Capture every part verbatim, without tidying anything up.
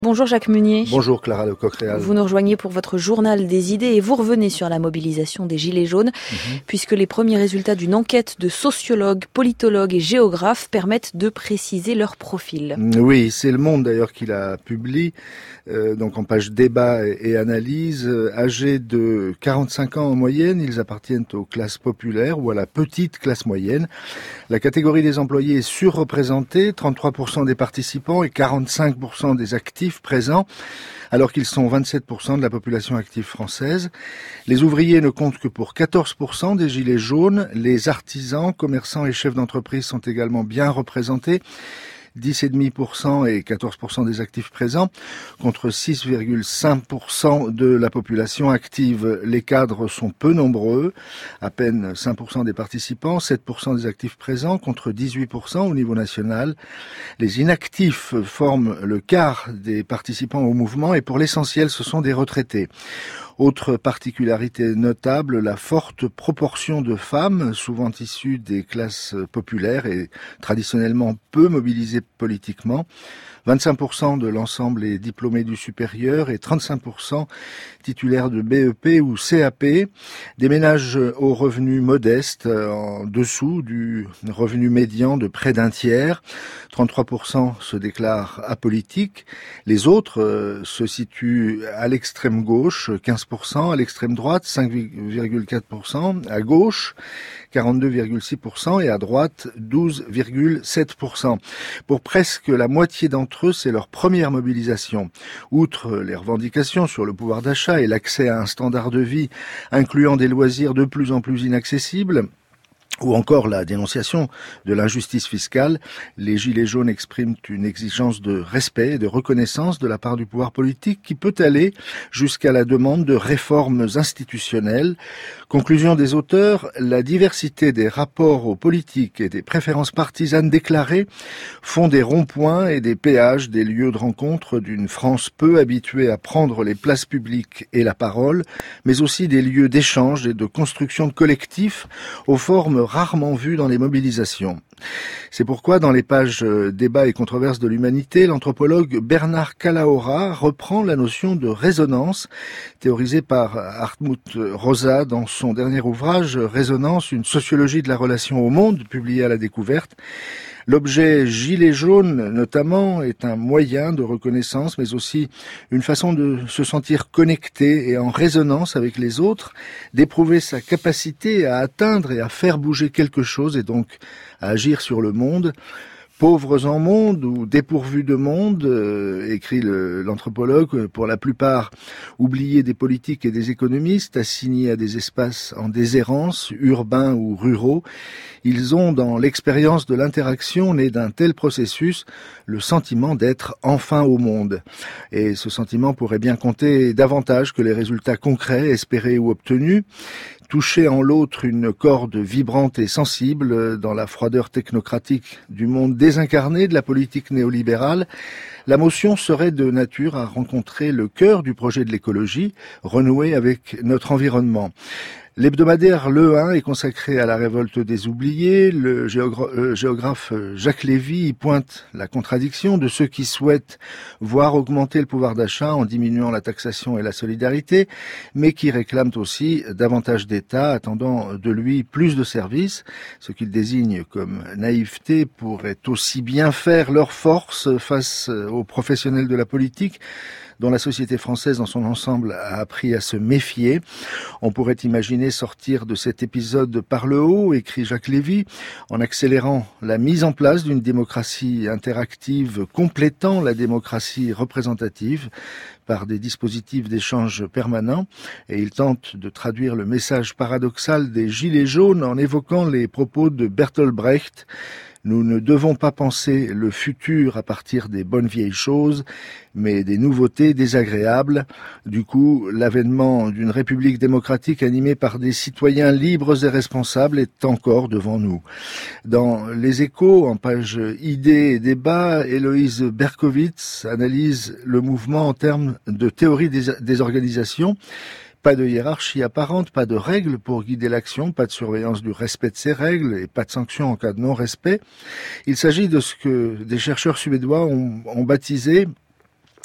Bonjour Jacques Meunier. Bonjour Clara Lecoq-Réal. Vous nous rejoignez pour votre journal des idées et vous revenez sur la mobilisation des Gilets jaunes, mmh. puisque les premiers résultats d'une enquête de sociologues, politologues et géographes permettent de préciser leur profil. Oui, c'est Le Monde d'ailleurs qui l'a publié, euh, donc en page débat et, et analyse. Euh, âgés de quarante-cinq ans en moyenne, ils appartiennent aux classes populaires ou à la petite classe moyenne. La catégorie des employés est surreprésentée, trente-trois pour cent des participants et quarante-cinq pour cent des actifs présents, alors qu'ils sont vingt-sept pour cent de la population active française. Les ouvriers ne comptent que pour quatorze pour cent des gilets jaunes. Les artisans, commerçants et chefs d'entreprise sont également bien représentés. dix virgule cinq pour cent et quatorze pour cent des actifs présents, contre six virgule cinq pour cent de la population active. Les cadres sont peu nombreux, à peine cinq pour cent des participants, sept pour cent des actifs présents, contre dix-huit pour cent au niveau national. Les inactifs forment le quart des participants au mouvement et pour l'essentiel, ce sont des retraités. Autre particularité notable, la forte proportion de femmes, souvent issues des classes populaires et traditionnellement peu mobilisées politiquement. vingt-cinq pour cent de l'ensemble est diplômé du supérieur et trente-cinq pour cent titulaires de B E P ou C A P. Des ménages aux revenus modestes, en dessous du revenu médian de près d'un tiers. trente-trois pour cent se déclarent apolitiques. Les autres euh, se situent à l'extrême gauche, quinze pour cent, à l'extrême droite, cinq virgule quatre pour cent, à gauche, quarante-deux virgule six pour cent et à droite, douze virgule sept pour cent. Pour presque la moitié d'entre eux, c'est leur première mobilisation. Outre les revendications sur le pouvoir d'achat et l'accès à un standard de vie incluant des loisirs de plus en plus inaccessibles, ou encore la dénonciation de l'injustice fiscale, les Gilets jaunes expriment une exigence de respect et de reconnaissance de la part du pouvoir politique qui peut aller jusqu'à la demande de réformes institutionnelles. Conclusion des auteurs, la diversité des rapports aux politiques et des préférences partisanes déclarées font des ronds-points et des péages des lieux de rencontre d'une France peu habituée à prendre les places publiques et la parole, mais aussi des lieux d'échange et de construction de collectifs aux formes rarement vues dans les mobilisations. C'est pourquoi, dans les pages Débats et controverses de l'humanité, l'anthropologue Bernard Calahorra reprend la notion de résonance, théorisée par Hartmut Rosa dans son dernier ouvrage « Résonance, une sociologie de la relation au monde », publié à La Découverte. L'objet gilet jaune, notamment, est un moyen de reconnaissance, mais aussi une façon de se sentir connecté et en résonance avec les autres, d'éprouver sa capacité à atteindre et à faire bouger quelque chose et donc à agir sur le monde. Pauvres en monde ou dépourvus de monde, euh, écrit le, l'anthropologue, pour la plupart oubliés des politiques et des économistes, assignés à des espaces en déshérence, urbains ou ruraux, ils ont dans l'expérience de l'interaction née d'un tel processus le sentiment d'être enfin au monde. Et ce sentiment pourrait bien compter davantage que les résultats concrets, espérés ou obtenus. Toucher en l'autre une corde vibrante et sensible dans la froideur technocratique du monde désincarné de la politique néolibérale, la motion serait de nature à rencontrer le cœur du projet de l'écologie, renouer avec notre environnement. L'hebdomadaire Le un est consacré à la révolte des oubliés. Le géogra- euh, géographe Jacques Lévy y pointe la contradiction de ceux qui souhaitent voir augmenter le pouvoir d'achat en diminuant la taxation et la solidarité, mais qui réclament aussi davantage d'État, attendant de lui plus de services. Ce qu'il désigne comme naïveté pourrait aussi bien faire leur force face aux professionnels de la politique, dont la société française dans son ensemble a appris à se méfier. On pourrait imaginer sortir de cet épisode par le haut, écrit Jacques Lévy, en accélérant la mise en place d'une démocratie interactive complétant la démocratie représentative par des dispositifs d'échange permanents. Et il tente de traduire le message paradoxal des Gilets jaunes en évoquant les propos de Bertolt Brecht. Nous ne devons pas penser le futur à partir des bonnes vieilles choses, mais des nouveautés désagréables. Du coup, l'avènement d'une république démocratique animée par des citoyens libres et responsables est encore devant nous. Dans Les Échos, en page Idées et débats, Héloïse Berkowitz analyse le mouvement en termes de théorie des, des organisations. Pas de hiérarchie apparente, pas de règles pour guider l'action, pas de surveillance du respect de ces règles et pas de sanctions en cas de non-respect. Il s'agit de ce que des chercheurs suédois ont, ont baptisé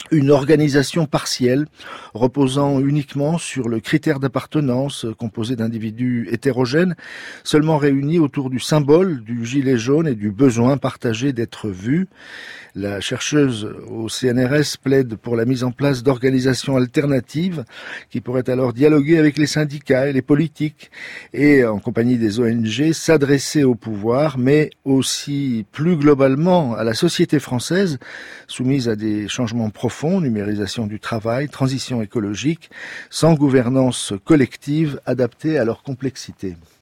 une organisation partielle reposant uniquement sur le critère d'appartenance composé d'individus hétérogènes, seulement réunis autour du symbole du gilet jaune et du besoin partagé d'être vus. La chercheuse au C N R S plaide pour la mise en place d'organisations alternatives qui pourraient alors dialoguer avec les syndicats et les politiques et, en compagnie des O N G, s'adresser au pouvoir, mais aussi plus globalement à la société française, soumise à des changements profonds, numérisation du travail, transition écologique, sans gouvernance collective adaptée à leur complexité.